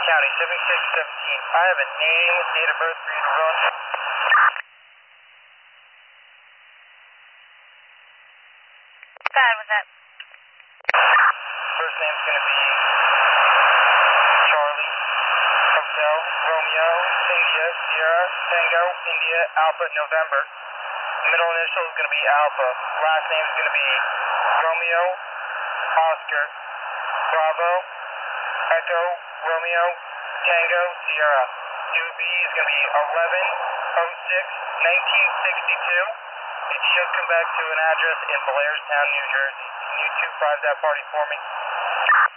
County 7617. I have a name, date of birth for you to run. God, was that? First name's going to be Charlie, Hotel, Romeo, India, Sierra, Tango, India, Alpha, November. Middle initial is going to be Alpha. Last name is going to be Romeo, Oscar, Bravo, Echo, Romeo, Tango, Sierra. DOB is going to be 11/06/1962. It should come back to an address in Blairstown, New Jersey. Can you 25 that party for me?